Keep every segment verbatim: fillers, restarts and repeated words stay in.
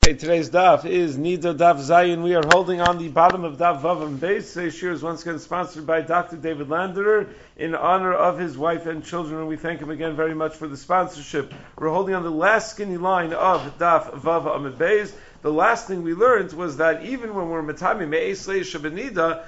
Okay, today's daf is Nida Daf Zayin. We are holding on the bottom of Daf Vav and Beis. Today's shir is once again sponsored by Doctor David Landerer in honor of his wife and children, and we thank him again very much for the sponsorship. We're holding on the last skinny line of Daf Vav and Beis. The last thing we learned was that even when we're Matami Me'es Leish Benida,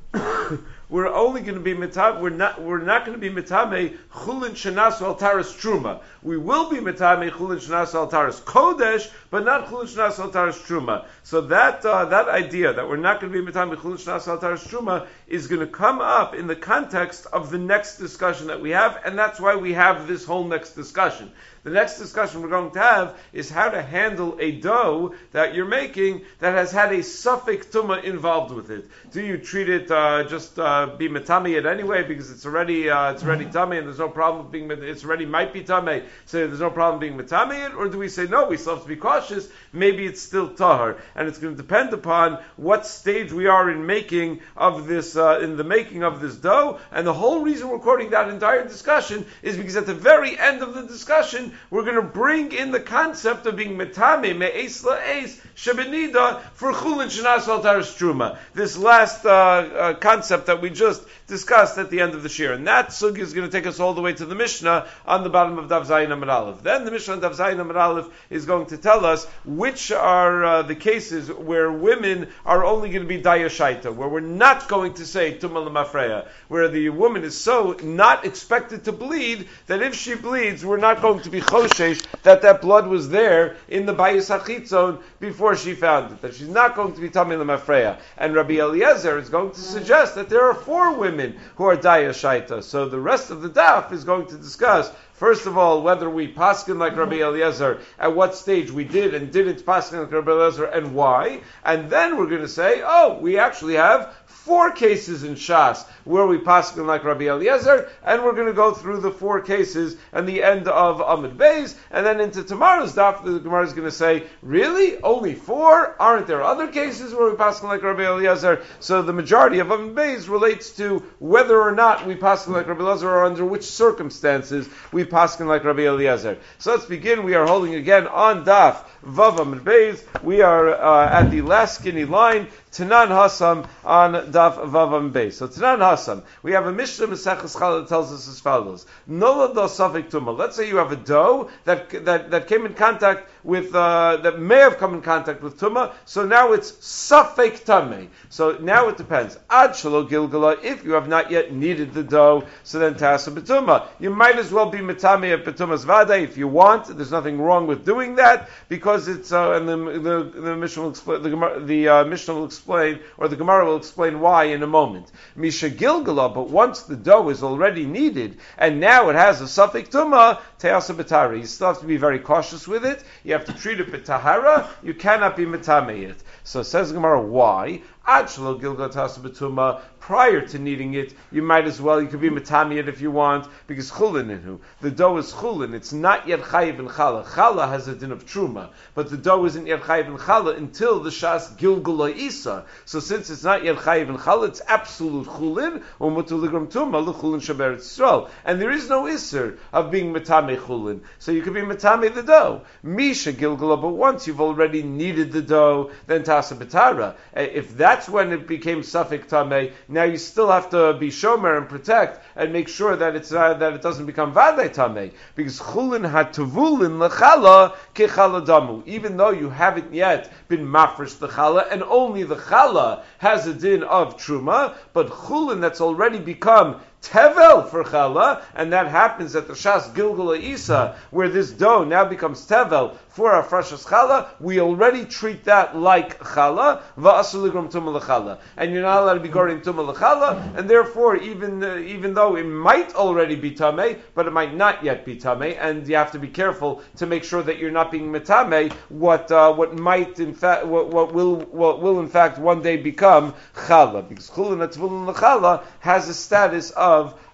we're only going to be mitame. We're not. We're not going to be mitame chulin shenas al taras truma. We will be mitame chulin shenas al taras kodesh, but not chulin shenas al taras truma. So that uh, that idea that we're not going to be mitame chulin shenas al taras truma is going to come up in the context of the next discussion that we have, and that's why we have this whole next discussion. The next discussion we're going to have is how to handle a dough that you're making that has had a suffix tuma involved with it. Do you treat it uh, just uh, be metame it anyway because it's already uh, it's already tame and there's no problem being it's already might be tame, so there's no problem being metame it, or do we say no, we still have to be cautious, maybe it's still tahar, and it's going to depend upon what stage we are in making of this uh, in the making of this dough. And the whole reason we're quoting that entire discussion is because at the very end of the discussion we're going to bring in the concept of being metame me'es la'es shebenida for chulin shenas al taras truma. This last uh, uh, concept that we just discussed at the end of the shir, and that sugi is going to take us all the way to the Mishnah on the bottom of Daf Zayin Amud Aleph. Then the Mishnah on Daf Zayin Amud Aleph is going to tell us which are uh, the cases where women are only going to be dayashaita, where we're not going to say tuma l'mafreya, where the woman is so not expected to bleed that if she bleeds, we're not going to be choshesh that that blood was there in the bayis hachitzon before she found it, that she's not going to be tamei l'mafreya. And Rabbi Eliezer is going to suggest that there are four women who are dayashaita. So the rest of the daf is going to discuss, first of all, whether we paskin like Rabbi Eliezer, at what stage we did and didn't paskin like Rabbi Eliezer, and why. And then we're going to say, oh, we actually have four cases in Shas where we paskin like Rabbi Eliezer, and we're going to go through the four cases and the end of Amud Beis, and then into tomorrow's daf, the Gemara is going to say, really? Only four? Aren't there other cases where we paskin like Rabbi Eliezer? So the majority of Amud Beis relates to whether or not we paskin like Rabbi Eliezer, or under which circumstances we paskin like Rabbi Eliezer. So let's begin. We are holding again on daf Vav Amud Beis. We are uh, at the last skinny line, Tanan Hasam on daf Vav Amud Beis. So Tanan Hasam, we have a Mishnah Maseches Challah that tells us as follows: Nola do safek tuma. Let's say you have a dough that that that came in contact with uh, that may have come in contact with tuma. So now it's safek tamei. So now it depends. Ad shelo gilgala. If you have not yet kneaded the dough, so then tasa betuma. You might as well be metame at betumas vade if you want. There's nothing wrong with doing that because it's uh, and the the, the Mishnah will explain the Gemara, the uh, Mishnah will explain, or the Gemara will explain why in a moment. Misha gilgala, but once the dough is already kneaded and now it has a safek tuma, teasa betari. You still have to be very cautious with it. You have to treat it betahara. You cannot be metame it. So says the Gemara, why? Achlo gilgal tasa betuma. Prior to kneading it, you might as well, you could be metami it if you want, because chulin inhu. The dough is chulin. It's not yet chayiv in challah. Challah has a din of truma, but the dough isn't yet chayiv in challah until the shas gilgul isa. So since it's not yet chayiv in challah, it's absolute chulin, or mutuligram tuma, l'chulin shaber Yisrael. And there is no iser of being metame chulin. So you could be metame the dough. Misha gilgula, but once you've already kneaded the dough, then tasa betara. If that's when it became safek tameh, now you still have to be shomer and protect and make sure that it's uh, that it doesn't become vadei tamei, because chulin hatavulin lechala kechala damu. Even though you haven't yet been mafresh the chala, and only the chala has a din of truma, but chulin that's already become tevel for chala, and that happens at the shas gilgula isa, where this dough now becomes tevel for our freshest chala. We already treat that like chala, va'asuligram tuma lechala, and you're not allowed to be guarding tuma lechala, and therefore even uh, even though it might already be tamei, but it might not yet be tamei, and you have to be careful to make sure that you're not being metamei what uh, what might in fact what, what will what will in fact one day become chala, because chulin atvulin lechala has a status of of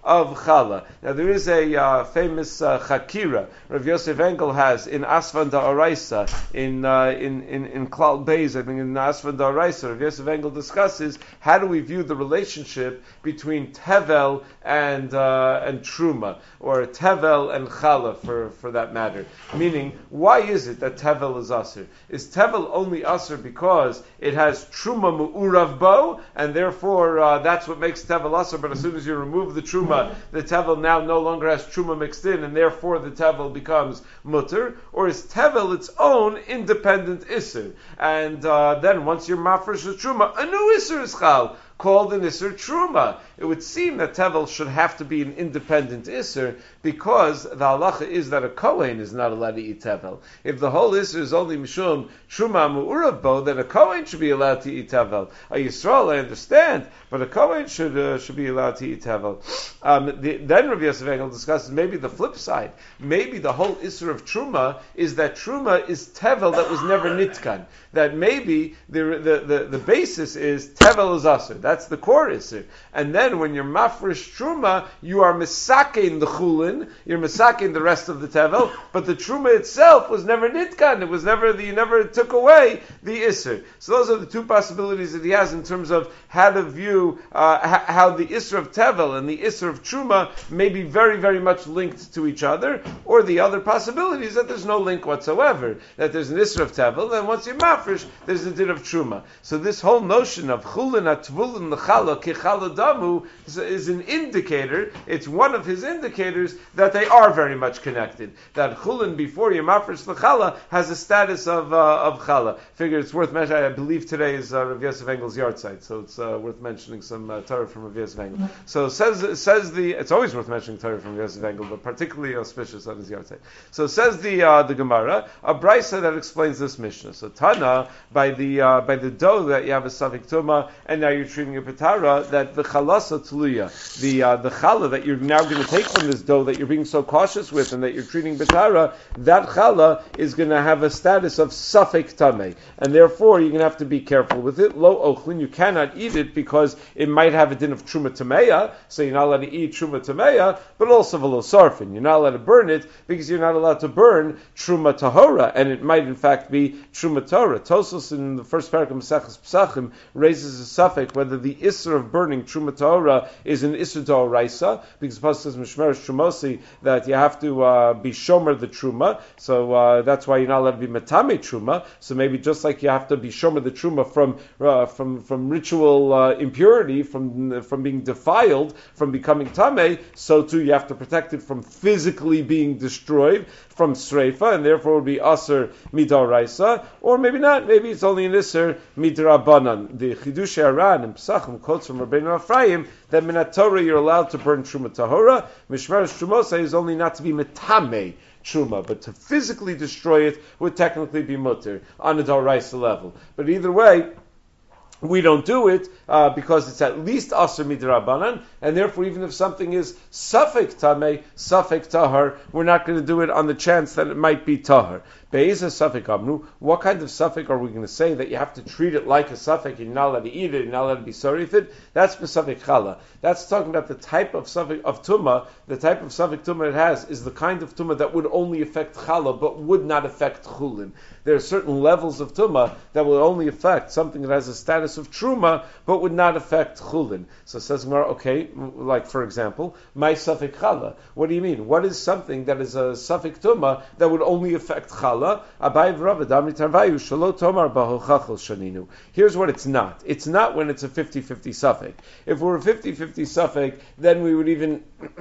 of challah. Now there is a uh, famous uh, chakira Rav Yosef Engel has in Asvan Da'araisa, in, uh, in in in Klal Beis, I think in Asvan Da'araisa, Rav Yosef Engel discusses how do we view the relationship between tevel and uh, and truma, or tevel and challah for, for that matter. Meaning, why is it that tevel is asur? Is tevel only asur because it has truma mu'urav bo, and therefore uh, that's what makes tevel asur, but as soon as you remove the truma, the tevel now no longer has truma mixed in, and therefore the tevel becomes mutter? Or is tevel its own independent isur? And uh, then once you're mafresh with truma, a new isur is chal, called an Isser Truma. It would seem that Tevel should have to be an independent Isser, because the halacha is that a Kohen is not allowed to eat Tevel. If the whole Isser is only Mishum Truma Mu'urav Bo, then a Kohen should be allowed to eat Tevel. A Yisrael, I understand, but a Kohen should uh, should be allowed to eat Tevel. Um, the, then Rav Yosef Engel discusses maybe the flip side. Maybe the whole Isser of Truma is that Truma is Tevel that was never Nitkan. That maybe the the, the, the basis is Tevel is Asr. That's the core Isser. And then when you're mafresh Truma, you are misakein the chulin, you're misakein the rest of the Tevel, but the Truma itself was never Nitkan. It was never, the, you never took away the Isser. So those are the two possibilities that he has in terms of how to view uh, how the Isser of Tevel and the Isser of Truma may be very, very much linked to each other, or the other possibility is that there's no link whatsoever, that there's an Isser of Tevel, then once you're mafresh, there's a din of Truma. So this whole notion of chulin atvulin l'chala kichala damu is, is an indicator, it's one of his indicators that they are very much connected. That chulin before you're mafresh l'chala has a status of uh, of chala. Figure it's worth mentioning, I believe today is uh, Rav Yosef Engel's yard site, so it's uh, worth mentioning some uh, Torah from Rav Yosef Engel. So says says the, it's always worth mentioning Torah from Rav Yosef Engel, but particularly auspicious on his yard site. So says the uh, the Gemara, a brisa that explains this Mishnah. So Tana, by the uh, by the dough that you have a safek tuma, and now you're treating a petara, that the chalasa tluya, the uh, the challah that you're now going to take from this dough that you're being so cautious with, and that you're treating petara, that challah is going to have a status of safek tameh, and therefore you're going to have to be careful with it. Lo ochlin, you cannot eat it because it might have a din of truma tameya, so you're not allowed to eat truma tameya, but also velo sarfin, you're not allowed to burn it because you're not allowed to burn truma tahora, and it might in fact be truma Torah. Tosos in the first parak of Maseches Pesachim raises a suffix whether the isser of burning truma Torah is an isser d'oraisa, because the pasuk says mishmeres trumosi that you have to uh, be shomer the truma, so uh, that's why you're not allowed to be metame truma. So maybe just like you have to be shomer the truma from uh, from from ritual uh, impurity, from from being defiled, from becoming tame, so too you have to protect it from physically being destroyed, from sreifa, and therefore it would be aser midoraisa, or maybe not. Maybe it's only an iser midrabanan. The chidush aran and Pesachim quotes from Rabbeinu Ephraim that minat Torah you're allowed to burn truma tahora. Mishmeres trumosa is only not to be metame truma, but to physically destroy it would technically be mutter on a doraisa level. But either way, we don't do it uh, because it's at least aser midrabanan, and therefore even if something is safek tameh, safek tahar, we're not going to do it on the chance that it might be tahar. Be'ezah safek amnu, what kind of safek are we going to say that you have to treat it like a safek and you're not allowed to eat it, you're not allowed to be sorry with it? That's besafek chala. That's talking about the type of safek of tumah. The type of safek tumah it has is the kind of tumah that would only affect chala but would not affect chulin. There are certain levels of tumah that will only affect something that has a status of truma but would not affect chulin. So it says Gemara, okay, like for example, my safek chala. What do you mean? What is something that is a safek tumah that would only affect chala? Here's what it's not. It's not when it's a fifty-fifty suffix. If we're a fifty-fifty suffix, then we would even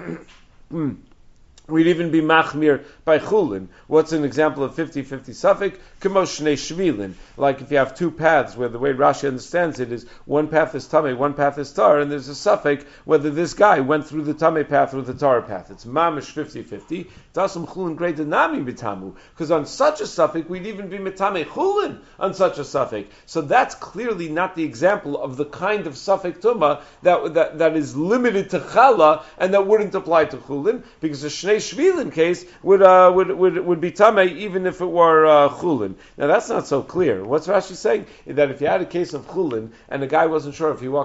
we'd even be machmir by chulin. What's an example of fifty-fifty suffix? Kemo shnei shvilin. Like if you have two paths, where the way Rashi understands it is one path is tameh, one path is tar, and there's a suffix whether this guy went through the tameh path or the tar path. It's mamish fifty-fifty. Tasum chulin grei denami bitamu. Because on such a suffix, we'd even be metame chulin on such a suffix. So that's clearly not the example of the kind of suffix tumah that, that, that is limited to chala and that wouldn't apply to chulin, because the shnei shvilin case would uh, would, would would be tameh even if it were uh, chulin. Now that's not so clear. What's Rashi saying? That if you had a case of chulin and the guy wasn't sure if he walked through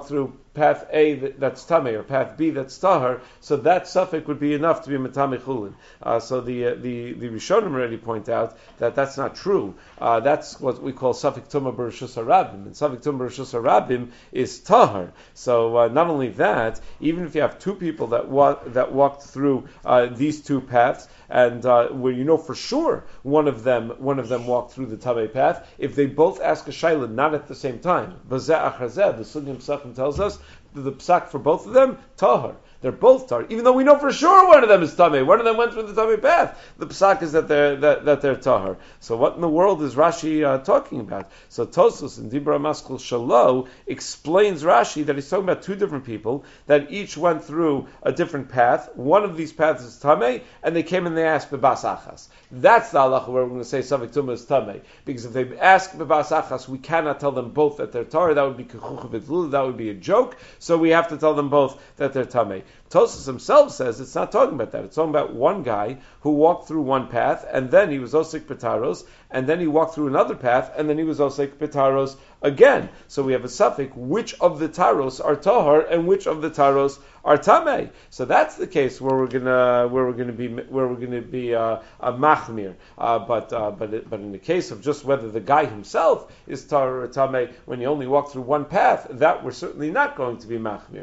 path A that's tamei or path B that's tahar, so that suffix would be enough to be matame chulin. Uh, so the uh, the the Rishonim already point out that that's not true. Uh, that's what we call suffix tuma b'rishus harabim, and suffix tuma b'rishus harabim is tahar. So uh, not only that, even if you have two people that walk that walked through uh, these two paths, and uh, where you know for sure one of them one of them walked through the tamei path, if they both ask a shayla not at the same time, bazeh achazeh, the Sugim Psachim tells us the psak for both of them tahar. They're both tahar, even though we know for sure one of them is tamei. One of them went through the tamei path. The psak is that they're that, that they're tahar. So what in the world is Rashi uh, talking about? So Tosfos in Dibra Maskul Shalo explains Rashi that he's talking about two different people that each went through a different path. One of these paths is tamei, and they came and they asked bebas achas. That's the halacha where we're going to say savik tumah is tamei, because if they ask bebas achas, we cannot tell them both that they're tahar. That would be kechucha v'tlula. That would be a joke. So we have to tell them both that they're tamei. Tosfos himself says it's not talking about that. It's talking about one guy who walked through one path, and then he was osik petaros, and then he walked through another path, and then he was osik petaros again. So we have a suffix, which of the taros are tahar, and which of the taros are tamei. So that's the case where we're gonna where we're gonna be where we're gonna be uh, a machmir. Uh, but uh, but it, but in the case of just whether the guy himself is tahar or tamei, when you only walk through one path, that we're certainly not going to be machmir.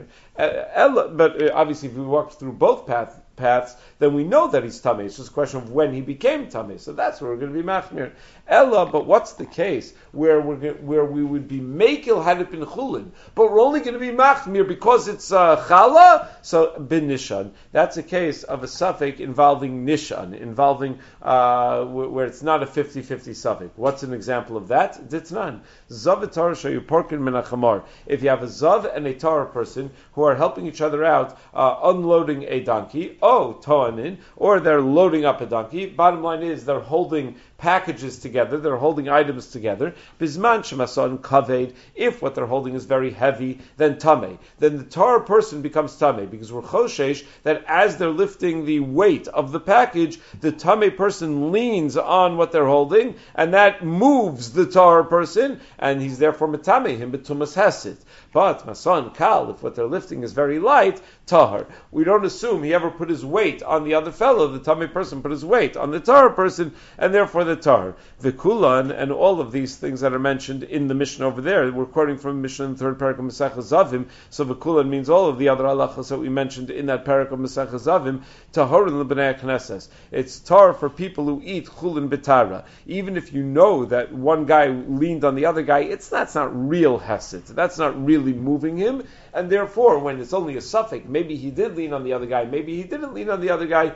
Uh, but uh, obviously, if we walk through both paths. paths, then we know that he's tamei. It's just a question of when he became tamei. So that's where we're going to be machmir. Ella, but what's the case where we're going, where we would be mekil hadip in chulin, but we're only going to be machmir because it's uh, chala? So bin nishan. That's a case of a suffix involving nishan, involving uh, where it's not a fifty-fifty suffix. What's an example of that? Ditnan. Zav etar shayu porkin min achamar. If you have a zav and a tar person who are helping each other out, uh, unloading a donkey, oh, toanin, or they're loading up a donkey. Bottom line is they're holding packages together, they're holding items together. Bisman shemason kaved, if what they're holding is very heavy, then tamei. Then the tar person becomes tamei, because we're choshesh that as they're lifting the weight of the package, the tamei person leans on what they're holding, and that moves the tar person, and he's therefore metamei him betumas hesit. But mason kal, if what they're lifting is very light, tahar. We don't assume he ever put his weight on the other fellow. The tamei person put his weight on the tar person, and therefore the tar. The kulan, and all of these things that are mentioned in the Mishnah over there, we're quoting from Mishnah in the third parak of Masechah Zavim, so the kulan means all of the other halachas that we mentioned in that parak of Masechah Zavim, taharin l'bnei knesses. It's tar for people who eat chulin betara. Even if you know that one guy leaned on the other guy, it's that's not real hesed. That's not really moving him, and therefore, when it's only a suffix, maybe he did lean on the other guy, maybe he didn't lean on the other guy,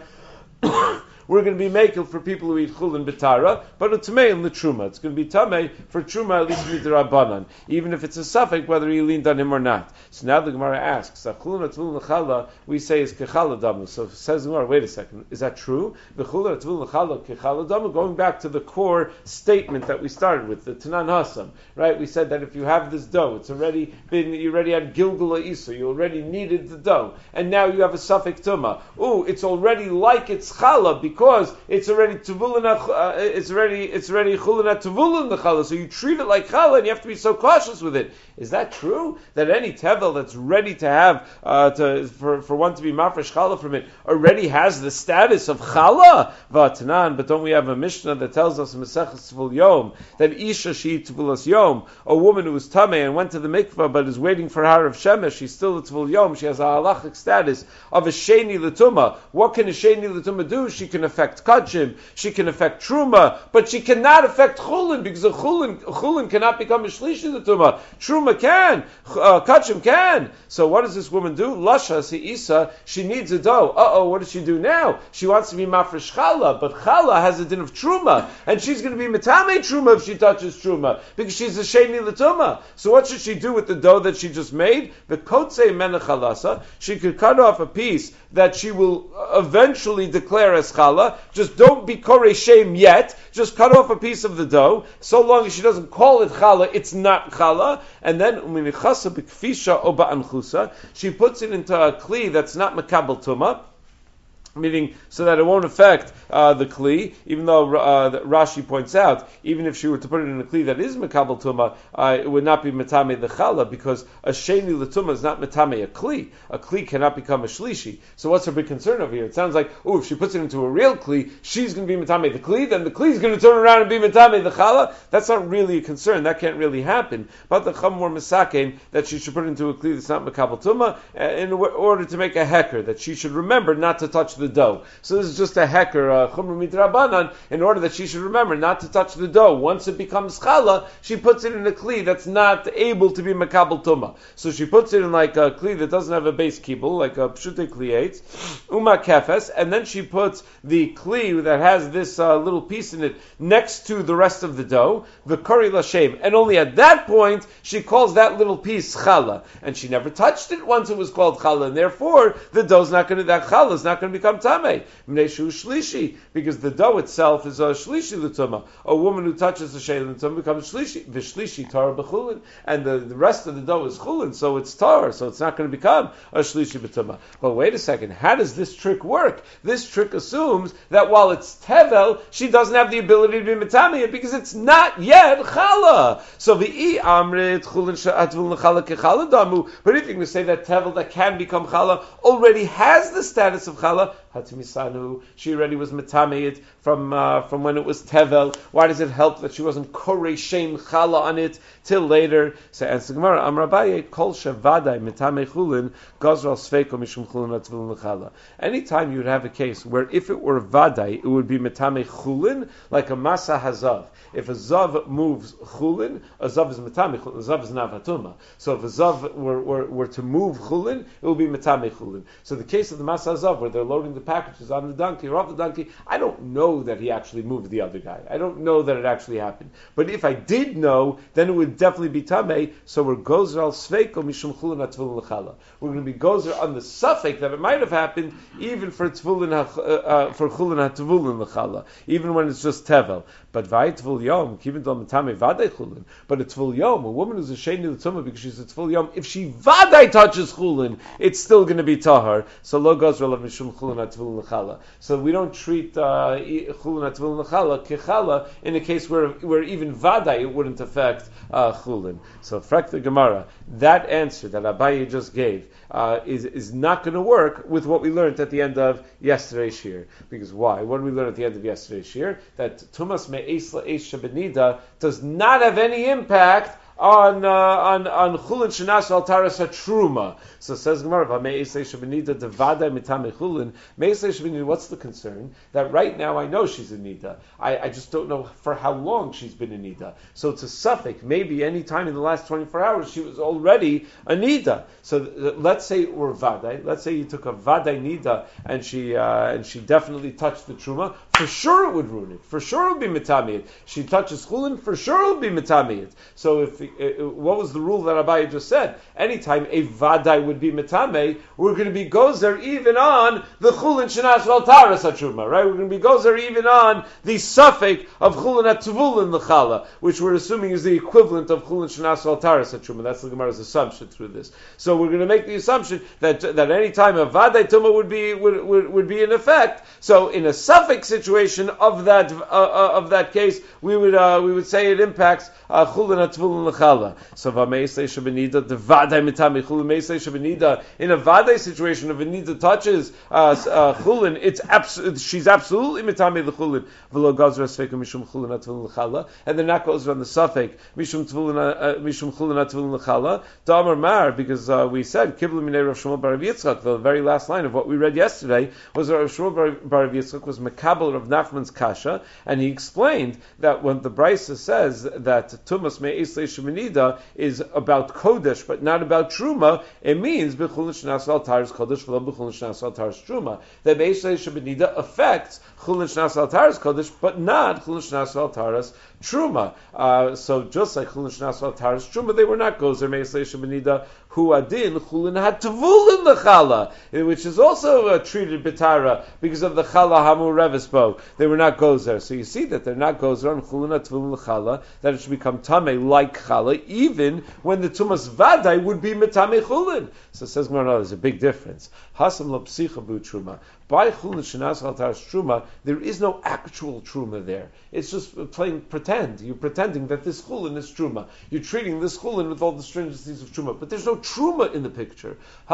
we're going to be makel for people who eat chulin betara, but a tamei in the truma. It's going to be tamei for truma at least midrabanan, even if it's a suffix whether he leaned on him or not. So now the Gemara asks, chulin atvulin lechala, we say is kechala damu. So says the Gemara, wait a second, is that true? The chulin atvulin lechala kechala damu, going back to the core statement that we started with, the Tanan Hasam, right? We said that if you have this dough, it's already been, you already had gilgula isa, you already kneaded the dough, and now you have a suffix tuma. Ooh, it's already like it's chala because Because it's already tuvulin, uh, it's already it's already chulin at tuvulin the challah, so you treat it like challah, and you have to be so cautious with it. Is that true? That any tevel that's ready to have uh, to for, for one to be mafresh challah from it already has the status of challah? Vatanan, but don't we have a Mishnah that tells us in Maseches Tvul Yom that isha she tvulas yom, a woman who was tamei and went to the mikvah but is waiting for har of shemesh, she's still a tvul yom, she has a halachic status of a sheni l'tumah. What can a sheni l'tumah do? She can affect kachim, she can affect truma, but she cannot affect chulin, because a chulin, a chulin cannot become a shlishi l'tumah. Truma can, uh, kachim can. So what does this woman do? Lasha isa, she needs a dough. Uh oh, what does she do now? She wants to be mafresh challah, but challah has a din of truma, and she's going to be metame truma if she touches truma, because she's a sheni l'tumah. So what should she do with the dough that she just made? The kotze menachalasa, she could cut off a piece that she will eventually declare as challah. Just don't be korei shem yet. Just cut off a piece of the dough. So long as she doesn't call it challah, it's not challah. And then uminichasa b'kfisha o ba'anchusa, she puts it into a kli that's not makabel tumah. Meaning, so that it won't affect uh, the kli, even though uh, Rashi points out, even if she were to put it in a kli that is mekabel tuma, uh, it would not be metame the chala, because a sheni l'tuma is not metame a kli. A kli cannot become a shlishi. So what's her big concern over here? It sounds like, oh, if she puts it into a real kli, she's going to be metame the kli, then the kli is going to turn around and be metame the chala. That's not really a concern. That can't really happen. But the chum were misakein that she should put it into a kli that's not mekabel tuma, uh, in order to make a hecker, that she should remember not to touch the dough. So this is just a hecker, uh, chumra midrabanan, in order that she should remember not to touch the dough. Once it becomes challah, she puts it in a kli that's not able to be makabel tuma. So she puts it in like a kli that doesn't have a base kibul, like a pshute kli eitz, uma kefes, and then she puts the kli that has this uh, little piece in it next to the rest of the dough, the kari lashem, and only at that point she calls that little piece challah, and she never touched it once it was called challah, and therefore the dough's not going to, that challah is not going to become tameh. Shlishi, because the dough itself is a shlishi l'tuma. A woman who touches the shayla l'tuma becomes shlishi. V'shlishi tar b'chulin, and the, the rest of the dough is chulin, so it's tar, so it's not going to become a shlishi b'tuma. But wait a second, how does this trick work? This trick assumes that while it's tevel, she doesn't have the ability to be metamiyah because it's not yet challah. So v'i amrit chulin she'atvul l'challah kechallah damu. But if you're going to say that tevel that can become challah already has the status of challah, Hatimisanu, she already was metameit from uh, from when it was tevel. Why does it help that she wasn't korei shem chala on it till later? So answer Gemara, Amrabaye kol shevadai metamei chulin gazral sveiko mishum chulin atzvulin lechala. Anytime you would have a case where if it were vadai, it would be metamei chulin, like a masa hazav. If a zav moves chulin, a zav is metamei chulin. A zav is navatuma. So if a zav were, were, were to move chulin, it would be metamei chulin. So the case of the masa hazav, where they're loading the packages on the donkey or off the donkey, I don't know that he actually moved the other guy. I don't know that it actually happened. But if I did know, then it would definitely be tamei. So we're gozer al sveiko mishum chulin atvulin lechala. We're going to be gozer on the suffix that it might have happened, even for tvulin uh, uh, for chulin atvulin lechala, even when it's just tevel. But vay tvul yom kivin dol metame vaday chulin. But a tvul yom, a woman who's a sheni l'tumah because she's a tvul yom, if she vaday touches chulin, it's still going to be tahar. So lo gozer al mishum chulin atvulin lechala. So we don't treat uh, chulin atvulin lechala kechala in a case where where even vaday it wouldn't affect uh, chulin. So frak the Gemara, that answer that Abaye just gave uh, is is not going to work with what we learned at the end of yesterday's shir. Because why? What did we learn at the end of yesterday's shir? That tumas me'es la'es shabenida does not have any impact on uh, on on chulin shenas al taras hatruma. So says Gemara, me'esei shabenida devada mitame chulin. Me'esei shabenida. What's the concern? That right now I know she's a nida. I, I just don't know for how long she's been a nida. So it's a suffix. Maybe any time in the last twenty-four hours she was already a nida. So th- let's say it were vaday. Let's say you took a vaday nida and she uh, and she definitely touched the truma. For sure it would ruin it. For sure it would be mitamiyat. She touches chulin. For sure it would be mitamiyat. So if uh, what was the rule that Abaye just said? Anytime a vaday would be metame, we're going to be gozer even on the chulin shenas val taras hatruma, right? We're going to be gozer even on the suffix of chulin atvulin lechala, which we're assuming is the equivalent of chulin shenas val taras hatruma. That's the Gemara's assumption through this. So we're going to make the assumption that that any time a vaday tuma would be would, would, would be in effect. So in a suffix situation of that uh, uh, of that case, we would uh, we would say it impacts uh, chulin atvulin lechala. So v'meisei shabenida the vaday mitame chulin meisei shabenida. In a vaday situation, if a nida touches uh, uh, chulin, it's abs- she's absolutely mitame the chulin. V'lo gazra sveka mishum chulin atvulin lechala, and then that goes on the suffix mishum tvulin uh, mishum chulin atvulin lechala. Damar mar, because uh, we said kiblu minei Rav Shmuel bar Rav Yitzchak. The very last line of what we read yesterday was that Rav Shmuel bar, bar Rav Yitzchak was mekabel of Nachman's kasha, and he explained that when the Brisa says that tumas me'eslei shemenida is about kodesh but not about truma, it means b'chulin shenas al taras kodesh v'lo b'chulin shenas al taras truma. That me'eslei shemenida affects chulin shenas al taras kodesh but not chulin shenas al taras truma. Uh, so just like chulin shenas al taras truma, they were not gozer meisle shebenida hu adin chulin had tavulin lechala, which is also uh, treated bitara because of the chala hamu revisbo. They were not gozer. So you see that they're not gozer on chulin had tavulin lechala, that it should become tamei like chala, even when the tumas vadai would be metame chulin. So it says Gemara, no, there's a big difference. Hasam lo psicha bu truma. By chulin shenas al taras truma, there is no actual truma there. It's just playing pretend. You're pretending that this chulin is truma. You're treating this chulin with all the stringencies of truma, but there's no truma in the picture.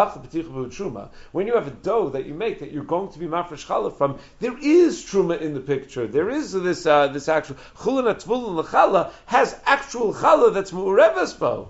Truma. When you have a dough that you make that you're going to be mafresh challah from, there is truma in the picture. There is this uh, this actual chulin atvulin lechala has actual challah that's mu'urevas bo.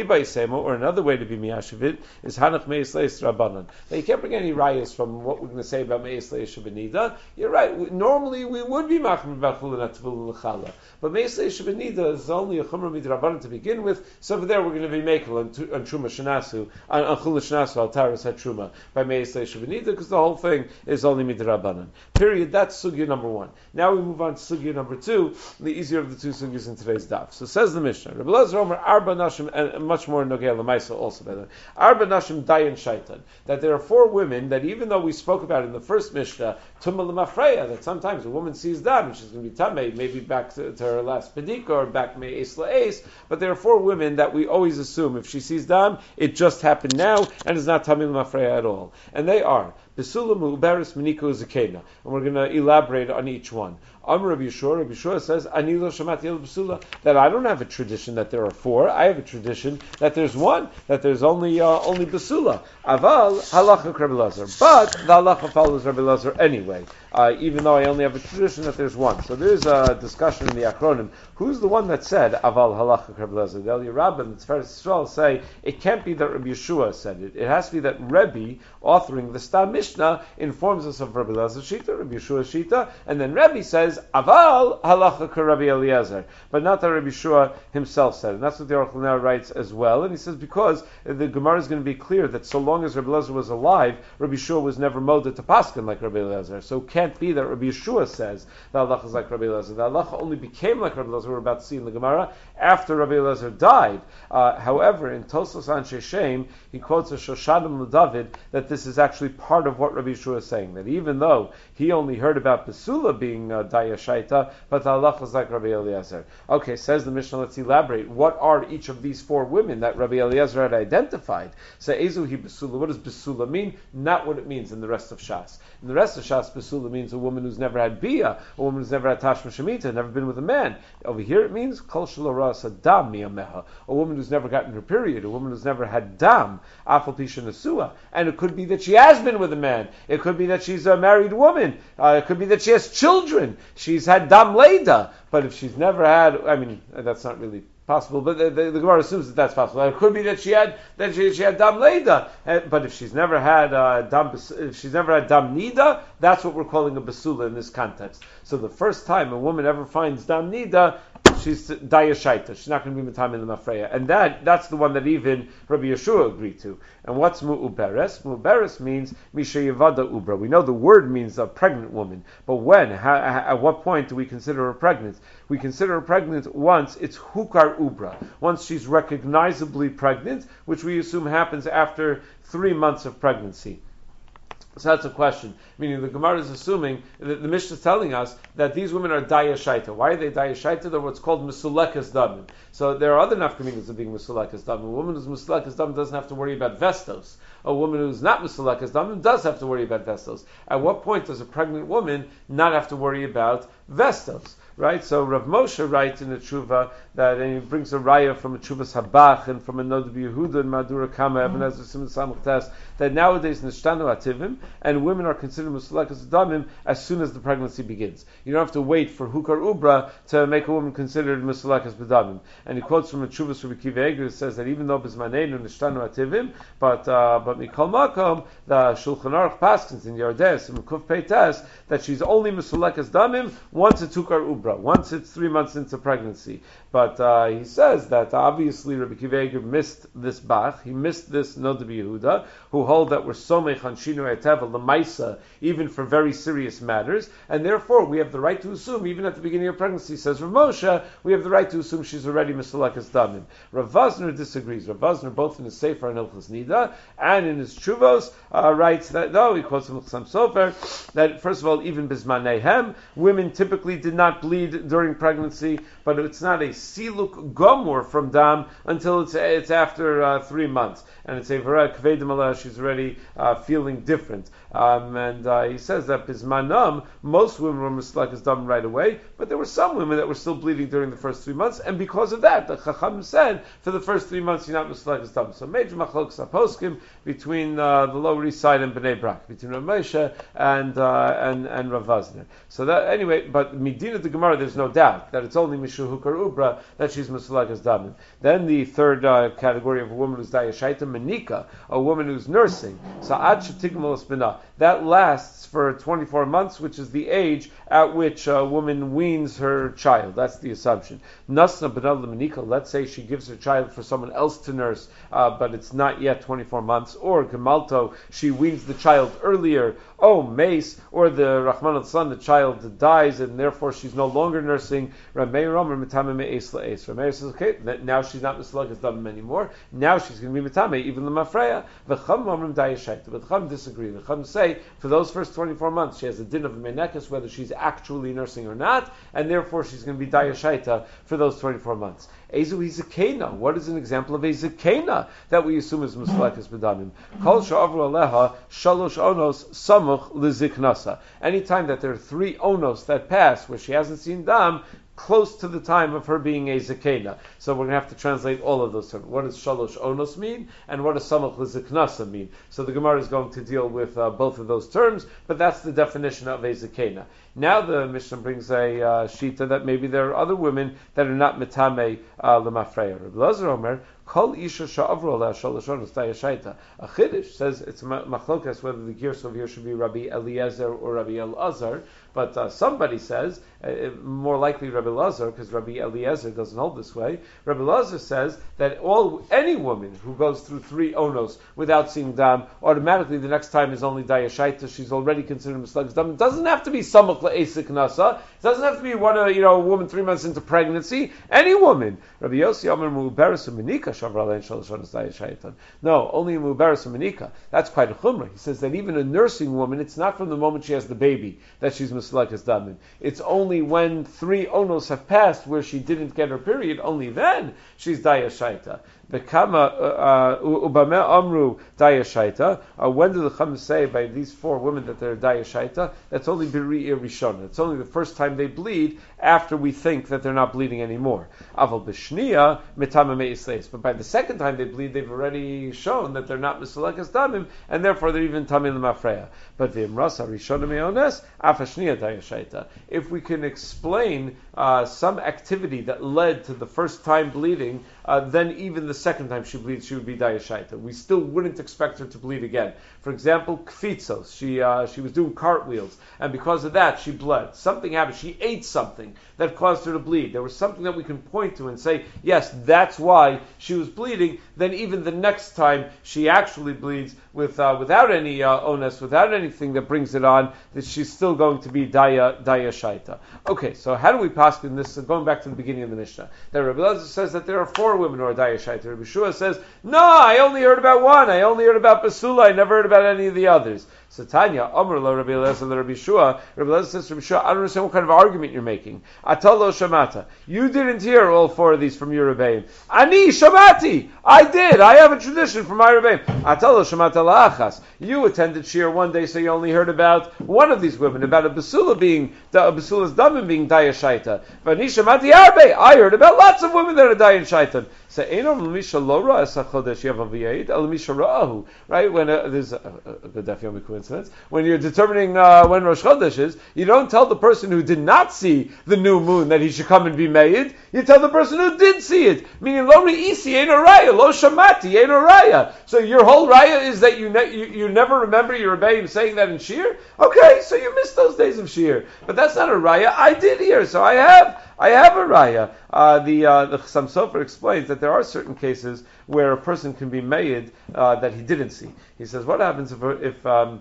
Or another way to be miyashivit is hanach meis leis rabbanan. Now you can't bring any rayas from what we're going to say about meis leis shabenida. You're right. Normally we would be machmir about chulin atvulin lechala, but meis leis shabenida is only a chumrah midrabbanan to begin with. So over there we're going to be making on, on truma shenasu on, on chulin shenasu al taras had truma by meis leis shabenida because the whole thing is only midrabbanan. Period. That's sugya number one. Now we move on to sugya number two, the easier of the two sugyas in today's daf. So says the Mishnah, Rebbe Elazar Omer arba nashim, and much more nogei l'maisa also by the way, arba nashim dayan shaitan, that there are four women that even though we spoke about in the first Mishnah, tumma l'mafreya, that sometimes a woman sees dam and she's going to be tamei, maybe back to, to her last pedika or back me'es la'es, but there are four women that we always assume if she sees dam, it just happened now and is not tamei l'mafreya at all. And they are Besula Mu'beris Meniko Zakena. And we're going to elaborate on each one. Amr Rabbi Yeshua, Rabbi Yeshua says, Ani lo shamati el Besula, that I don't have a tradition that there are four. I have a tradition that there's one, that there's only uh, only Besula. Aval halacha Rabbi Elazar. But the halacha follows Rabbi Elazar anyway, uh, even though I only have a tradition that there's one. So there's a discussion in the Achronim. Who's the one that said Aval halacha Rabbi Elazar? The Eliyah Rabbah and the Tzfar Yisrael say it can't be that Rabbi Yeshua said it. It has to be that Rebbe, authoring the Stam Mishnah, informs us of Rabbi Elazar's Shita, Rabbi Yeshua's Shita, and then Rebbe says Aval halacha ka Rabbi Eliezer, but not that Rabbi Yeshua himself said. And that's what the Aruch LaNer writes as well. And he says because the Gemara is going to be clear that so long as Rabbi Eliezer was alive, Rabbi Yeshua was never molded to paskin like Rabbi Eliezer. So it can't be that Rabbi Yeshua says the halacha is like Rabbi Eliezer. The halacha only became like Rabbi Eliezer, we're about to see in the Gemara, after Rabbi Eliezer died. Uh, however, in Tosfos Anshe Shem, he quotes a Shoshanim LeDavid that this is actually part of what Rabbi Yeshua is saying, that even though he only heard about Besula being uh, Daya Shaita, but the halacha is like Rabbi Eliezer. Okay, says the Mishnah, let's elaborate. What are each of these four women that Rabbi Eliezer had identified? So Ezuhi Besula, what does Besula mean? Not what it means in the rest of Shas. In the rest of Shas, Besula means a woman who's never had Bia, a woman who's never had Tashma Shemitah, never been with a man. Over here it means Kol Shalora Sadam Miyameha, a woman who's never gotten her period, a woman who's never had Dam, Afal Pisha Nesua. And it could be that she has been with a man. It could be that she's a married woman. Uh, it could be that she has children. She's had Dam Leida. But if she's never had, I mean, that's not really possible, but the, the, the Gemara assumes that that's possible. It could be that she had that she, she had Dam Leida, uh, but if she's never had uh, Dam, if she's never had Dam Nida, that's what we're calling a Basula in this context. So the first time a woman ever finds Dam Nida, she's Daya Shaita. She's not going to be Matam in the Mafreya. And that that's the one that even Rabbi Yeshua agreed to. And what's Mu'uberes? Mu'uberes means Misha Yevada Ubra. We know the word means a pregnant woman. But when? How, at what point do we consider her pregnant? We consider her pregnant once it's Hukar Ubra. Once she's recognizably pregnant, which we assume happens after three months of pregnancy. So that's a question. Meaning the Gemara is assuming, the, the Mishnah is telling us that these women are Daya Shaita. Why are they Daya Shaita? They're what's called Mesulekas Damim. So there are other nafkaminas of being Mesulekas Damim. A woman who's Mesulekas Damim doesn't have to worry about Vestos. A woman who's not Mesulekas Damim does have to worry about Vestos. At what point does a pregnant woman not have to worry about Vestos? Right, so Rav Moshe writes in the Tshuva that, and he brings a raya from a Tshuvas Habach and from a Nod Yehuda and Madura Kama Eben Ezra Simon Samach Tes, that nowadays Nishtanu Ativim and women are considered Musulakas Damim as soon as the pregnancy begins. You don't have to wait for Hukar Ubra to make a woman considered Musulakas B'Damim. And he quotes from a Tshuvas Rabbi Kiva Eger that says that even though Bizmaneinu Nishtanu Ativim, but uh, but Mikol Makom, the Shulchan Aruch Paskins in Yardes and Mekuf Peites, that she's only Musulakas Damim once it's Hukar Ubra. ubra, once it's three months into pregnancy. But uh, he says that obviously Rabbi Akiva Eiger missed this bach, he missed this Noda Yehuda, who hold that we're somech on Shinui Ateva Lamaisa, even for very serious matters, and therefore we have the right to assume, even at the beginning of pregnancy, says Rav Moshe, we have the right to assume she's already Mesulakas Damim. Rav Vazner disagrees. Rav Vazner, both in his Sefer and Ilchus Nida, and in his Chuvos, uh, writes that, no, he quotes from Chasam Sofer, that first of all, even Bismanehem, women typically did not bleed during pregnancy, but it's not a siluk gomor from dam until it's it's after uh, three months, and it's a vera kvedim aleh. She's already uh, feeling different, um, and uh, he says that bismanam most women were mislakas dam right away, but there were some women that were still bleeding during the first three months, and because of that, the Chacham said for the first three months you're not mislakas dam. So major machlokas aposkim between uh, the Lower East Side and Bnei Brak, between Rav Moshe and uh, and and Rav Vazner. So that anyway, but Medina the Gemara, there's no doubt that it's only Mishu Hukar Ubra that she's Mesulakas Damim. Then the third uh, category of a woman who's Dayashaita, Manika, a woman who's nursing. So Ad Shetigmal Espina, that lasts for twenty-four months, which is the age at which a woman weans her child. That's the assumption. Nasna Benal Manika, let's say she gives her child for someone else to nurse, uh, but it's not yet twenty-four months. Or Gemalto, she weans the child earlier. Oh, Mace, or the Rahman al-San, the child dies, and therefore she's no longer nursing. Rameir Omer Mitame Me'es La'es. Rameir says, okay, now she's not Mesulakas Damim anymore. Now she's going to be Mitame, even the Mafreya. V'cham Omrim Dayashaita. But Cham disagree. The Cham say, for those first twenty-four months, she has a din of Menekes, whether she's actually nursing or not, and therefore she's going to be Dayashaita for those twenty-four months. Ezu Hizakena. What is an example of a Zakena that we assume is Mesulakas B'damim? Kol Sha'avru Aleha Shalosh Onos Samuch L'Ziknasa. Anytime that there are three Onos that pass where she hasn't seen Dam, close to the time of her being a zakena. So we're going to have to translate all of those terms. What does shalosh onos mean, and what does samach l'ziknasa mean? So the Gemara is going to deal with uh, both of those terms, but that's the definition of a zakena. Now the Mishnah brings a uh, shita that maybe there are other women that are not mitame uh, l'mafreya. Rabbi Lazar Omer, Kol isha sha'avru aleh shalosh onos dayashaita. A chiddush says it's machlokas whether the girsa over here should be Rabbi Eliezer or Rabbi Elazar, but uh, somebody says, uh, more likely Rabbi Elazar, because Rabbi Eliezer doesn't hold this way. Rabbi Elazar says that all any woman who goes through three onos without seeing dam, automatically the next time is only dayashaita. She's already considered mislagas dam. It doesn't have to be samach la'esik nasa. It doesn't have to be one, uh, you know, a woman three months into pregnancy. Any woman. Rabbi Yossi Amar mu'beres u'menika shavra lein shalosh onos dayashaitan. No, only mu'beres u'menika. That's quite a chumrah. He says that even a nursing woman, it's not from the moment she has the baby that she's mislagas damin. It's only when three onos have passed where she didn't get her period, only then she's dayashaita. The kama ubame amru dayashaita. When do the Chum say by these four women that they're dayashaita? That's only biri'ir rishon. It's only the first time they bleed after we think that they're not bleeding anymore. Aval b'shniya mitama me'isleis. But by the second time they bleed, they've already shown that they're not misulakas damim, and therefore they're even tamim l'mafreya. But v'imrasa rishona me'ones afashniya dayashaita. If we can explain uh, some activity that led to the first time bleeding, uh, then even the second time she bleeds, she would be dayashaita. We still wouldn't expect her to bleed again. For example, kfitzos. She uh, she was doing cartwheels, and because of that, she bled. Something happened. She ate something that caused her to bleed. There was something that we can point to and say, yes, that's why she was bleeding. Then even the next time she actually bleeds with uh, without any uh, onus, without anything that brings it on, that she's still going to be daya dayashaita. Okay, so how do we pass in this? Uh, going back to the beginning of the Mishnah, that Rabbi Elazar says that there are four women who are dayashaita. Rabbi Shua says, no, I only heard about one. I only heard about Basula. I never heard about any of the others. So Tanya, Amr lo Rabbi Elazar lo Rabbi Shua. Rabbi Elazar says to Rabbi Shua, I don't understand what kind of argument you're making. Atalo shamata. You didn't hear all four of these from your Rebbeim. Ani shamati. I did. I have a tradition from my Rebbeim. Atalo shamata la'achas. You attended Shir one day, so you only heard about one of these women, about a Basula being, a Basula's damin being dayashaita. Vani shamati arbe. I heard about lots of women that are dayashaita. So Einom L'misha Lo Ra'as HaChodesh Yevav V'Yeid El L'misha Ra'ahu. Right? When uh, there's a, a good Daf Yomi coincidence. When you're determining uh, when Rosh Chodesh is, you don't tell the person who did not see the new moon that he should come and be made. You tell the person who did see it. Meaning Lo Re'isi Ein Raya, Lo Shamati Ein Raya. So your whole raya is that you, ne- you you never remember your Rebbeim saying that in Shir? Okay, so you missed those days of Shir. But that's not a raya. I did hear, so I have I have a raya. Uh, the uh, the Chassam Sofer explains that there are certain cases where a person can be made uh, that he didn't see. He says, what happens if if um,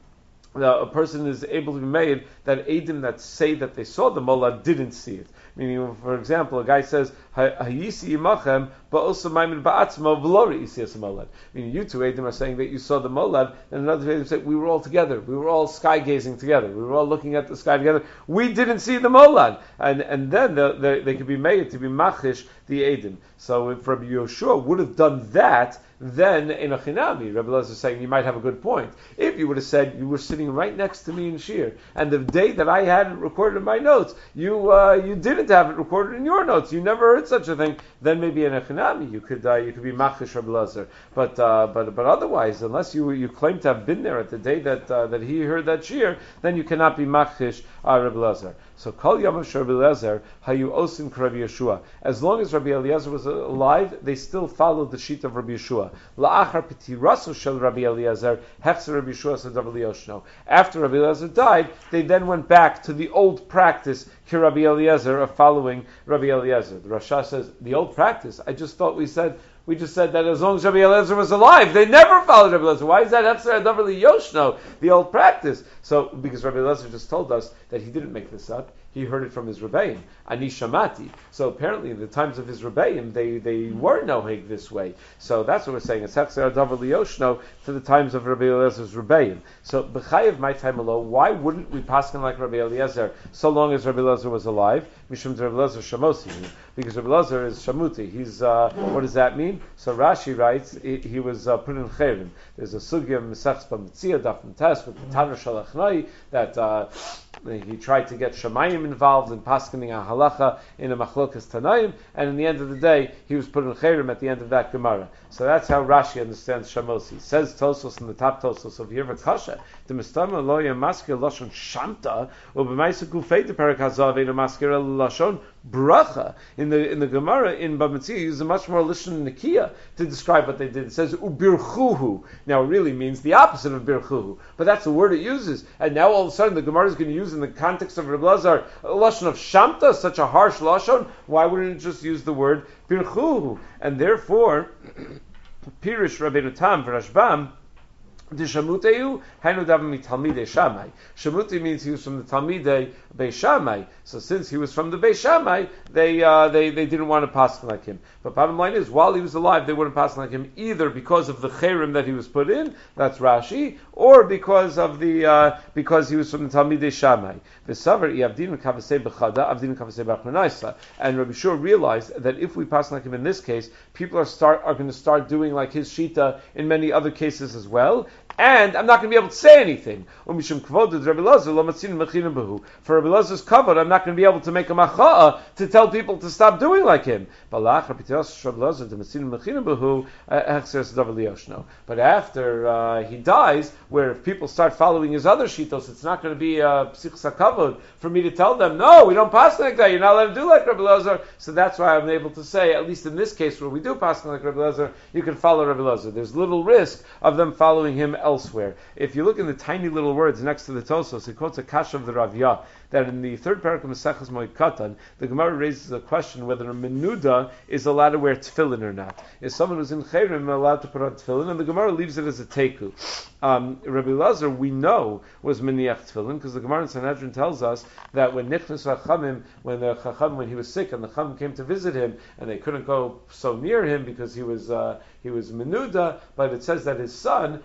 a person is able to be made that Eidim that say that they saw the Molad didn't see it? Meaning, for example, a guy says, "Hayisi imachem, but also maimin ba'atzma v'lori isias molad." Meaning, you two Eidim are saying that you saw the Molad, and another Eidim say we were all together, we were all sky gazing together, we were all looking at the sky together. We didn't see the Molad, and and then the, the, they could be made to be machish the Eidim. So if Rabbi Yoshua would have done that, then in a chinami, Rabbi Elazar is saying you might have a good point. If you would have said you were sitting right next to me in Shir, and the day that I had it recorded in my notes, you uh, you didn't have it recorded in your notes, you never heard such a thing, then maybe in a chinami you could uh, you could be machish Rabbi Elazar. But uh, but but otherwise, unless you you claim to have been there at the day that uh, that he heard that Shir, then you cannot be machish uh, Rabbi Elazar. So Kol Yamav Rabbi Eliezer Hayu Osin Rabbi Yeshua. As long as Rabbi Eliezer was alive, they still followed the sheet of Rabbi Yeshua. La'achar Petirasu Shel Rabbi Eliezer Hechzer Rabbi Yeshua Sadav Elioshno. After Rabbi Eliezer died, they then went back to the old practice here Rabbi Eliezer of following Rabbi Eliezer. The Rasha says the old practice. I just thought we said. We just said that as long as Rabbi Eliezer was alive, they never followed Rabbi Eliezer. Why is that? That's Adav Yoshno, the old practice. So, because Rabbi Eliezer just told us that he didn't make this up. He heard it from his Rebbeim, Ani Shamati. So apparently in the times of his Rebbeim, they, they were nohig this way. So that's what we're saying. It's Hechzer Adav Yoshno to the times of Rabbi Eliezer's Rebbeim. So, B'chayev my time alone, why wouldn't we paskin like Rabbi Eliezer so long as Rabbi Eliezer was alive? Mishum Rabbi Eliezer Shamosi. Because Rabbi Eliezer is Shamuti. He's, uh, what does that mean? So Rashi writes, he, he was uh, put in Cherim. There's a sugya of Mesechs B'Mitzia, Daf Tes, with the Tanur Shalachnai, that uh, he tried to get Shemayim involved in paskening a halacha in a machlokas Tanaim, and in the end of the day, he was put in Cherim at the end of that Gemara. So that's how Rashi understands Shamosi. Says Tosos in the top Tosos of Yerva Kasha, the Mistama lo yamaskir lashon shamta, or b'maisa gufei the perak hazav ena maskir lashon bracha. In the in the Gemara in Bamitzia, he uses a much more lishon nikia to describe what they did. It says ubirchuhu. Now it really means the opposite of birchuhu, but that's the word it uses. And now all of a sudden the Gemara is going to use in the context of Rabbi Elazar a lashon of shamta, such a harsh lashon. Why wouldn't it just use the word birchuhu? And therefore, Pirish Rabbeinu Tam v'Rashbam. The Shamuteyu Hanu Davam Talmidei Shammai. Shamuti means he was from the Talmidei Beis Shammai. So since he was from the Beis Shammai, they uh, they they didn't want to pass like him. But bottom line is, while he was alive, they wouldn't pass like him either because of the cherim that he was put in. That's Rashi, or because of the uh, because he was from the Talmidei Shammai. V'savar Yavdin Kavasei B'Chada Avdin Kavasei B'Achmanaisa. And Rabbi Shur realized that if we pass like him in this case, people are start are going to start doing like his shita in many other cases as well. And I'm not going to be able to say anything. For Rabbi Elazar's covered, I'm not going to be able to make a macha'a to tell people to stop doing like him. But after uh, he dies, where if people start following his other shitos, it's not going to be a psichsa kavod for me to tell them, no, we don't pass like that, you're not allowed to do like Rabbi Elazar. So that's why I'm able to say, at least in this case where we do pass like Rabbi Elazar, you can follow Rabbi Elazar. There's little risk of them following him elsewhere. If you look in the tiny little words next to the Tosos, it quotes a kasha of the Ravya, that in the third parak of Maseches Moed Katan, the Gemara raises the question whether a menuda is allowed to wear tefillin or not. Is someone who's in Chayrim allowed to put on tefillin? And the Gemara leaves it as a teku. Um, Rabbi Elazar, we know, was meniach tefillin, because the Gemara in Sanhedrin tells us that when Nichnas Chachamim, when the Chacham, when he was sick, and the Chacham came to visit him, and they couldn't go so near him because he was uh, he was menuda, but it says that his son came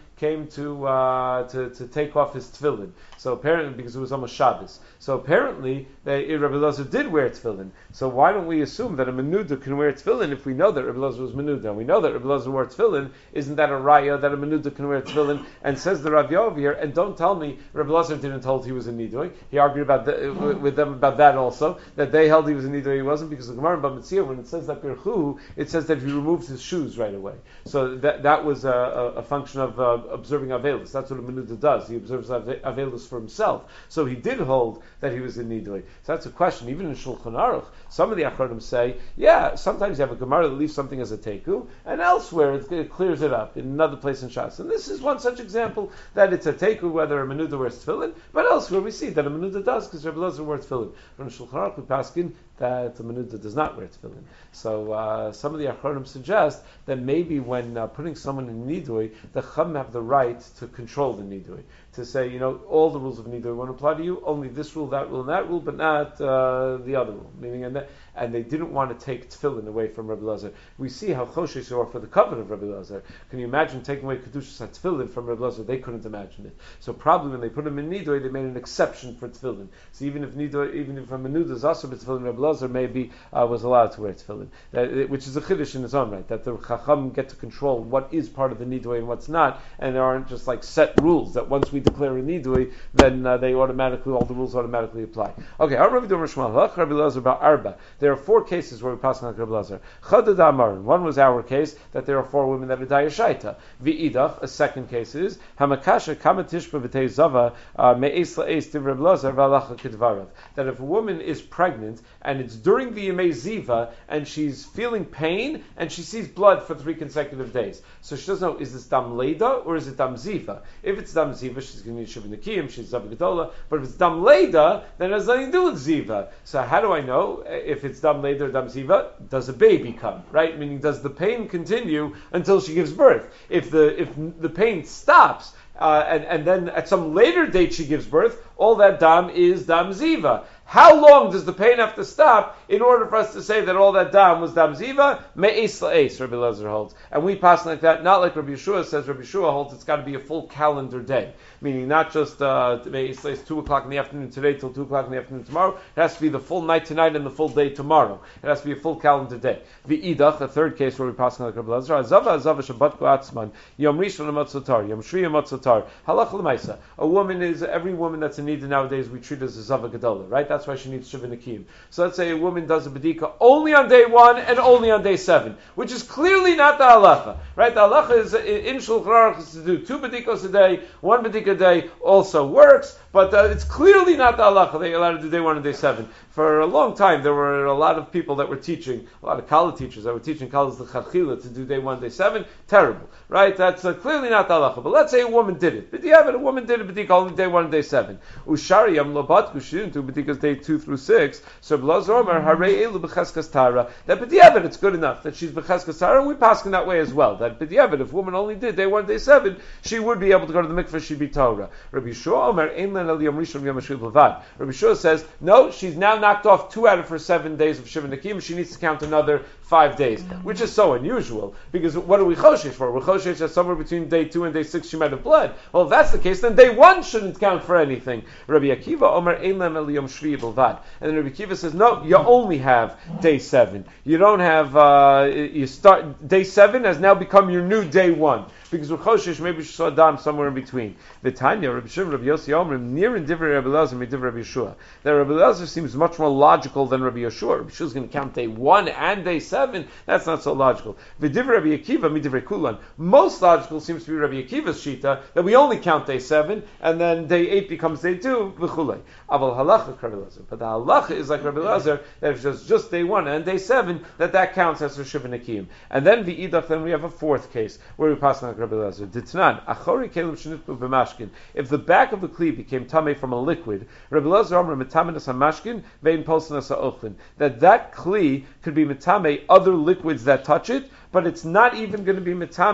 going to uh, to to take off his tefillin. So apparently, because it was almost Shabbos. So apparently, they, Rabbi Elazar did wear tefillin. So why don't we assume that a menuda can wear tefillin if we know that Rabbi Elazar was menuda? And we know that Rabbi Elazar wore tefillin. Isn't that a raya that a menuda can wear tefillin? And says the Rav Yoav here, and don't tell me Rabbi Elazar didn't hold he was a nidui. He argued about the, with, with them about that also, that they held he was a nidui. He wasn't, because the Gemara in Bava Metzia, when it says that birchu, it says that he removed his shoes right away. So that that was a, a, a function of uh, observing avelus. That's what a menuda does. He observes avelus for himself. So he did hold that he was in nidui. So that's a question. Even in Shulchan Aruch, some of the Achronim say, yeah, sometimes you have a Gemara that leaves something as a teku, and elsewhere it, it clears it up in another place in Shas. And this is one such example that it's a teku whether a menuda wears tefillin, but elsewhere we see that a menuda does, because Rabbi Elazar wears tefillin. From Shulchan Aruch we paskin that the menuda does not wear tefillin. So uh, some of the Achronim suggest that maybe when uh, putting someone in nidui, the Chum have the right to control the nidui, to say, you know, all the rules of nidui won't apply to you, only this rule, that rule, and that rule, but not uh, the other rule. Meaning, and, that, and they didn't want to take tefillin away from Rabbi Elazar. We see how choshesh are for the covenant of Rabbi Elazar. Can you imagine taking away kedushas tefillin from Rabbi Elazar? They couldn't imagine it. So probably when they put him in nidui, they made an exception for tefillin. So even if nidui, even if a menuda is also tefillin, Rabbi Elazar maybe uh, was allowed to wear tefillin, that, which is a chiddush in its own right, that the chacham get to control what is part of the nidui and what's not, and there aren't just like set rules that once we declare a nidui, then uh, they automatically, all the rules automatically apply. Okay, Rabbi Elazar about arba. There are four cases where we pass on Rabbi Elazar. Chadad Amarin. One was our case that there are four women that are dayashaita. V'idach. A second case is hamakasha kamatishba v'tei zava me'es la'es div Rabbi Elazar v'alacha kidvarav. That if a woman is pregnant and it's during the Yemei Ziva and she's feeling pain and she sees blood for three consecutive days, so she doesn't know, is this dam leida or is it dam ziva? If it's dam ziva, she's going to need shiva nekiyim, she's zava gedola. But if it's dam leida, then it has nothing to do with ziva. So how do I know if it's dam leida or dam ziva? Does a baby come, right? Meaning, does the pain continue until she gives birth? If the if the pain stops, uh, and and then at some later date she gives birth, all that dam is dam ziva. How long does the pain have to stop in order for us to say that all that dam was dam ziva? Me'es la'es, Rabbi Elazar holds. And we pass like that, not like Rabbi Yeshua says. Rabbi Yeshua holds it's got to be a full calendar day. Meaning not just uh, me'es la'es, two o'clock in the afternoon today till two o'clock in the afternoon tomorrow. It has to be the full night tonight and the full day tomorrow. It has to be a full calendar day. V'idach, a third case where we pass like Rabbi Elazar. Azava, azava, shabbat go'atzman. Yom rishon amotzotar. Yom shri amotzotar. Halach l'maisa. A woman is, every woman that's in need nowadays we treat as a zava gedola, right? That's why she needs shiva nekiyim. So let's say a woman does a bedika only on day one and only on day seven, which is clearly not the halacha, right? The halacha is in Shulchan Aruch to do two bedikos a day, one bedika a day also works, but uh, it's clearly not the halacha. They allowed to do day one and day seven. For a long time, there were a lot of people that were teaching, a lot of college teachers that were teaching college the chachila to do day one, day seven. Terrible, right? That's uh, clearly not the halacha. But let's say a woman did it. But yeah, but a woman did a bedika only day one and day seven. Ushari yam lobat, she didn't do bedikas day two through six. So Blazer Omer harei elu b'cheskas tara. That b'diavad it's good enough that she's b'cheskas tara. We pass in that way as well. That b'diavad if a woman only did day one, day seven, she would be able to go to the mikveh. She'd be Torah. Rabbi Yeshua Omer ein len el yom rishon yom hashil b'vad. Rabbi Yeshua says no. She's now knocked off two out of her seven days of shiva nekiyim. She needs to count another five days, which is so unusual because what are we choshesh for? We're choshesh that somewhere between day two and day six she might have bled. Well, if that's the case, then day one shouldn't count for anything. Rabbi Akiva Omer ein len el yom shri b'vad. And then Rabbi Akiva says, no, you only have day seven. You don't have, uh, you start, day seven has now become your new day one. Because with Choshesh, maybe she saw Dam somewhere in between. The Tanya, Rabbi Shimon, Rabbi Yossi Omer, near in Divrei Rabbi Elazar, Divrei Rabbi Yeshua. That Rabbi Elazar seems much more logical than Rabbi Yeshua. Rabbi Yeshua is going to count day one and day seven. That's not so logical. V'Divrei Rabbi Akiva, Divrei Kulan. Most logical seems to be Rabbi Akiva's shita, that we only count day seven, and then day eight becomes day two, v'chulei. Aval halacha Rabbi Elazar. But the halacha is like Rabbi Elazar, that if it's just day one and day seven, that that counts as a shiva nekiyim. And then v'idach, then we have a fourth case, where we pass on Rabbi Elazar. Ditnan, achori kelim shenitbu b'mashkin. If the back of the kli became tamei from a liquid, Rabbi Elazar Omer metamenas hamashkin vein polsanas ha'ochlin. That that kli could be metamei other liquids that touch it, but it's not even going to be metamei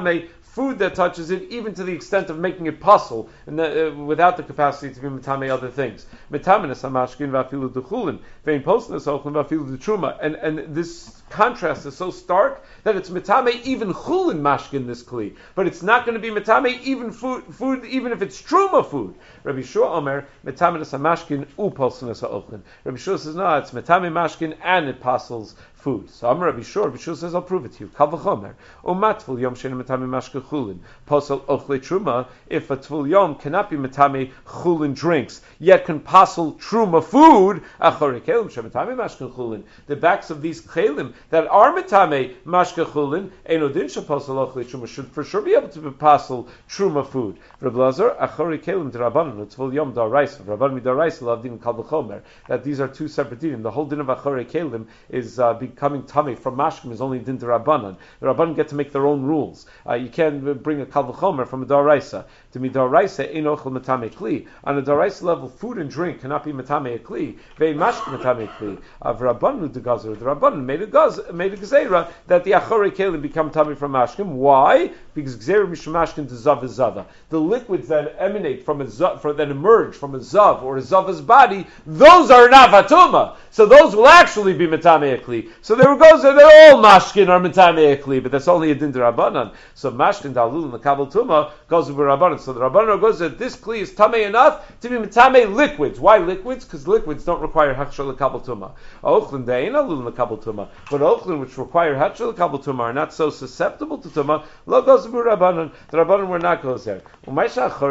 food that touches it, even to the extent of making it puzzle, and the, uh, without the capacity to be metame other things. Metamenes hamashkin v'afilu d'chulin, vein posnes ochlin v'afilu d'truma, and and this contrast is so stark that it's metame even chulin mashkin this kli, but it's not going to be metame even food, food even if it's truma food. Rabbi Shua Omer metamenes hamashkin upolsnes ochlin. Rabbi Shua says no, it's metame mashkin and it puzzles food. So I'm Rabbi Shua. Rabbi Shua says I'll prove it to you. Kal v'chomer umatful yom shein metame mashke chulin posel ochle truma. If a tvul yom cannot be metame chulin drinks, yet can puzzle truma food, achore kelim shemetame mashke chulin. The backs of these kelim that are metame mashke chulin, enodin sheposel ochle truma, should for sure be able to be puzzle truma food. Rabbi Lazar achore kelim derabanan tvul yom daraisa. Rabban midaraisa lavdin kal v'chomer. That these are two separate dinim. The whole din of achore kelim is uh, becoming tummy from mashkim is only din to Rabbanan. The Rabbanan get to make their own rules. Uh, you can't bring a kal v'chomer from a daraisa. To me, daraisa ein ochel metame kli. On a daraisa level, food and drink cannot be metame kli. Vein mashkim metame kli. Of Rabbanu degazer, the Rabbanan made a gaz, made a gezerah that the achore kelim become tummy from mashkim. Why? Because gezerah mishum mashkim to zav is zava. The liquids that emanate from a zav, that emerge from a zav or a zava's body, those are not vatuma. So those will actually be metame kli. So there goes, they're all mashkin or metame ekli, but that's only a din d'Rabbanan. So mashkin dalul and the kabel tuma goes with Rabbanan. So the Rabbanan goes that this kli is tame enough to be metame liquids. Why liquids? Because liquids don't require hachshel kabel tuma. Ochlin de'ein alul and the kabel tuma, but ochlin which require hachshel kabel tuma are not so susceptible to tuma. Lo goes with Rabbanan. The Rabbanan were not goes there. Why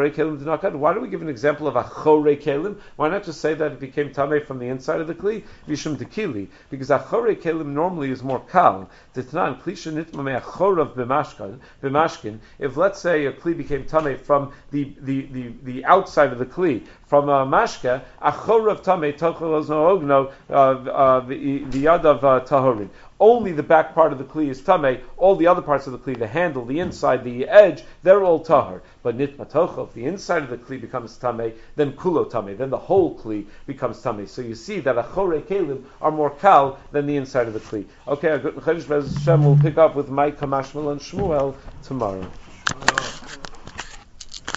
do we give an example of achore kelim? Why not just say that it became tame from the inside of the kli? Vishum tekili, because achore kelim normally is more kal. Titnan klisha nitma me'achorav b'mashkin. If let's say a kli became tame from the, the, the, the outside of the kli, from a mashka, achorav tame tochel no ogno the yad of tahorin. Only the back part of the kli is tameh. All the other parts of the kli, the handle, the inside, the edge, they're all tahor. But nitma tochel, if the inside of the kli becomes tameh, then kulo tameh, then the whole kli becomes tameh. So you see that achore kelim are more kal than the inside of the kli. Okay, we'll pick up with Micah, Mashmal, and Shmuel tomorrow.